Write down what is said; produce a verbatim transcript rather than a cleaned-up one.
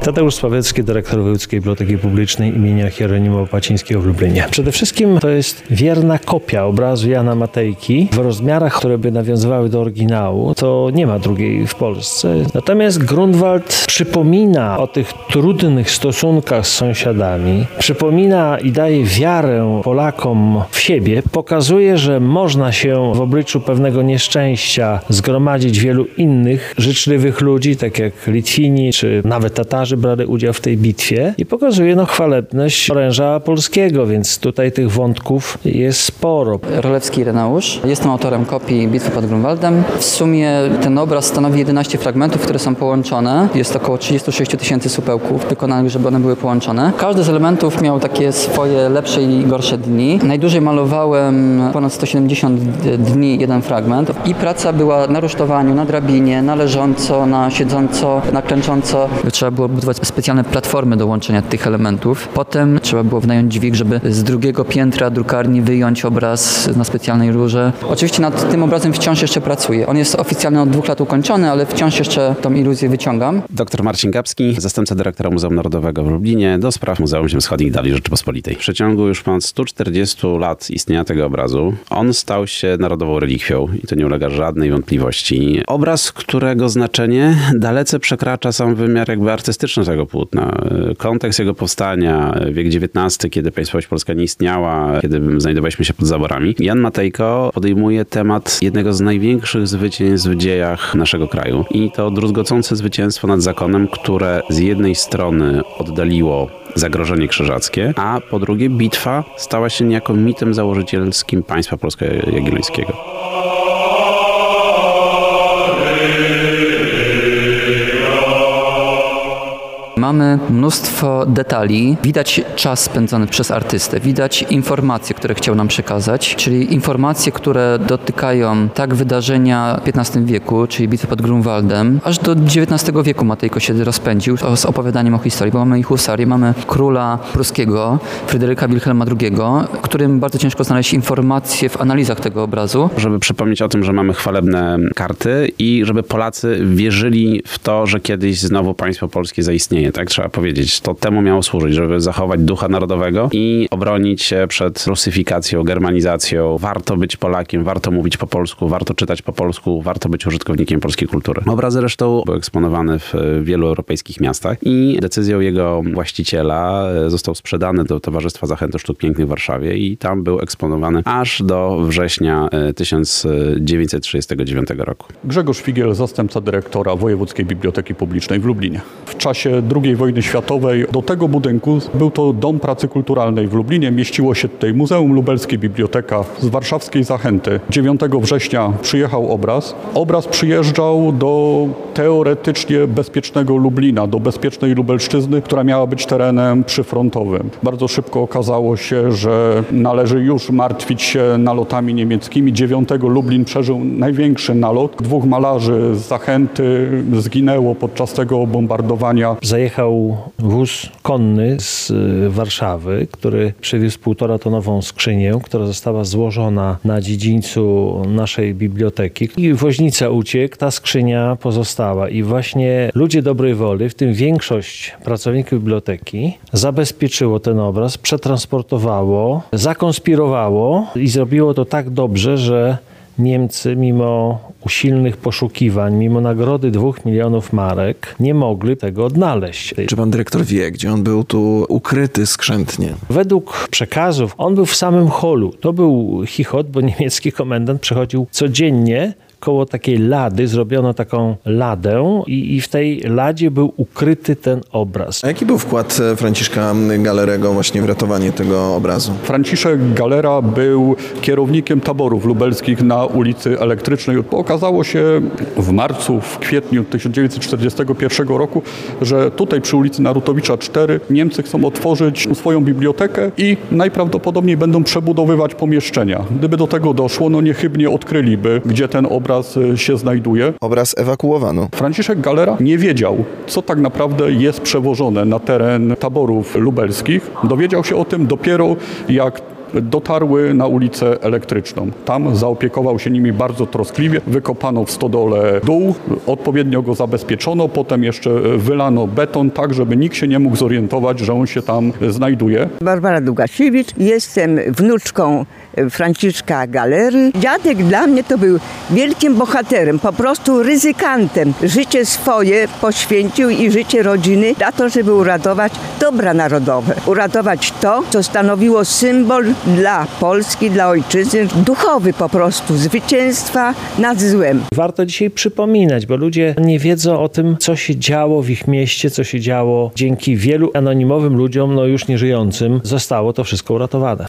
Tadeusz Sławiecki, dyrektor Wojewódzkiej Biblioteki Publicznej imienia Hieronima Łacińskiego w Lublinie. Przede wszystkim to jest wierna kopia obrazu Jana Matejki w rozmiarach, które by nawiązywały do oryginału. To nie ma drugiej w Polsce. Natomiast Grunwald przypomina o tych trudnych stosunkach z sąsiadami, przypomina i daje wiarę Polakom w siebie, pokazuje, że można się w obliczu pewnego nieszczęścia zgromadzić wielu innych życzliwych ludzi, tak jak Litwini czy nawet Tatarzy brali udział w tej bitwie i pokazuje no, chwalebność oręża polskiego, więc tutaj tych wątków jest sporo. Rolewski Ireneusz. Jestem autorem kopii Bitwy pod Grunwaldem. W sumie ten obraz stanowi jedenaście fragmentów, które są połączone. Jest około trzydzieści sześć tysięcy supełków wykonanych, żeby one były połączone. Każdy z elementów miał takie swoje lepsze i gorsze dni. Najdłużej malowałem ponad sto siedemdziesiąt dni jeden fragment i praca była na rusztowaniu, na drabinie, na leżąco, na siedząco, na klęcząco. Trzeba było budować specjalne platformy do łączenia tych elementów. Potem trzeba było wynająć dźwig, żeby z drugiego piętra drukarni wyjąć obraz na specjalnej rurze. Oczywiście nad tym obrazem wciąż jeszcze pracuję. On jest oficjalnie od dwóch lat ukończony, ale wciąż jeszcze tą iluzję wyciągam. Doktor Marcin Gapski, zastępca dyrektora Muzeum Narodowego w Lublinie do spraw Muzeum Ziem Wschodnich Dali Rzeczypospolitej. W przeciągu już ponad stu czterdziestu lat istnienia tego obrazu on stał się narodową relikwią i to nie ulega żadnej wątpliwości. Obraz, którego znaczenie dalece przekracza sam wymiar jakby artystyczny tego płótna. Kontekst jego powstania, wiek dziewiętnasty, kiedy państwowość polska nie istniała, kiedy znajdowaliśmy się pod zaborami. Jan Matejko podejmuje temat jednego z największych zwycięstw w dziejach naszego kraju. I to druzgocące zwycięstwo nad zakonem, które z jednej strony oddaliło zagrożenie krzyżackie, a po drugie bitwa stała się niejako mitem założycielskim państwa polsko-jagiellońskiego. Mamy mnóstwo detali, widać czas spędzony przez artystę, widać informacje, które chciał nam przekazać, czyli informacje, które dotykają tak wydarzenia w piętnastym wieku, czyli bitwy pod Grunwaldem, aż do dziewiętnastego wieku Matejko się rozpędził z opowiadaniem o historii, bo mamy i husarię, mamy króla pruskiego, Fryderyka Wilhelma drugiego, którym bardzo ciężko znaleźć informacje w analizach tego obrazu. Żeby przypomnieć o tym, że mamy chwalebne karty i żeby Polacy wierzyli w to, że kiedyś znowu państwo polskie zaistnieje. Tak trzeba powiedzieć. To temu miało służyć, żeby zachować ducha narodowego i obronić się przed rusyfikacją, germanizacją. Warto być Polakiem, warto mówić po polsku, warto czytać po polsku, warto być użytkownikiem polskiej kultury. Obraz zresztą był eksponowany w wielu europejskich miastach i decyzją jego właściciela został sprzedany do Towarzystwa Zachęty Sztuk Pięknych w Warszawie i tam był eksponowany aż do września tysiąc dziewięćset trzydziestego dziewiątego roku. Grzegorz Figiel, zastępca dyrektora Wojewódzkiej Biblioteki Publicznej w Lublinie. W czasie drugiej wojny światowej do tego budynku był to Dom Pracy Kulturalnej w Lublinie. Mieściło się tutaj Muzeum Lubelskie, biblioteka z warszawskiej Zachęty. dziewiątego września przyjechał obraz. Obraz przyjeżdżał do teoretycznie bezpiecznego Lublina, do bezpiecznej Lubelszczyzny, która miała być terenem przyfrontowym. Bardzo szybko okazało się, że należy już martwić się nalotami niemieckimi. dziewiątego Lublin przeżył największy nalot. Dwóch malarzy z Zachęty zginęło podczas tego bombardowania. Zajechał wóz konny z Warszawy, który przywiózł półtoratonową skrzynię, która została złożona na dziedzińcu naszej biblioteki. I woźnica uciekł, ta skrzynia pozostała. I właśnie ludzie dobrej woli, w tym większość pracowników biblioteki, zabezpieczyło ten obraz, przetransportowało, zakonspirowało i zrobiło to tak dobrze, że Niemcy, mimo usilnych poszukiwań, mimo nagrody dwóch milionów marek, nie mogli tego odnaleźć. Czy pan dyrektor wie, gdzie on był tu ukryty skrzętnie? Według przekazów on był w samym holu. To był chichot, bo niemiecki komendant przechodził codziennie koło takiej lady, zrobiono taką ladę i, i w tej ladzie był ukryty ten obraz. A jaki był wkład Franciszka Galerego właśnie w ratowanie tego obrazu? Franciszek Galera był kierownikiem taborów lubelskich na ulicy Elektrycznej. Okazało się w marcu, w kwietniu tysiąc dziewięćset czterdziestego pierwszego roku, że tutaj przy ulicy Narutowicza cztery Niemcy chcą otworzyć swoją bibliotekę i najprawdopodobniej będą przebudowywać pomieszczenia. Gdyby do tego doszło, no niechybnie odkryliby, gdzie ten obraz się znajduje. Obraz ewakuowano. Franciszek Galera nie wiedział, co tak naprawdę jest przewożone na teren taborów lubelskich. Dowiedział się o tym dopiero, jak dotarły na ulicę Elektryczną. Tam zaopiekował się nimi bardzo troskliwie. Wykopano w stodole dół, odpowiednio go zabezpieczono, potem jeszcze wylano beton, tak żeby nikt się nie mógł zorientować, że on się tam znajduje. Barbara Długasiewicz, jestem wnuczką Franciszka Galery. Dziadek dla mnie to był wielkim bohaterem, po prostu ryzykantem. Życie swoje poświęcił i życie rodziny na to, żeby uratować dobra narodowe. Uratować to, co stanowiło symbol dla Polski, dla ojczyzny, duchowy po prostu, zwycięstwa nad złem. Warto dzisiaj przypominać, bo ludzie nie wiedzą o tym, co się działo w ich mieście, co się działo dzięki wielu anonimowym ludziom, no już nieżyjącym, zostało to wszystko uratowane.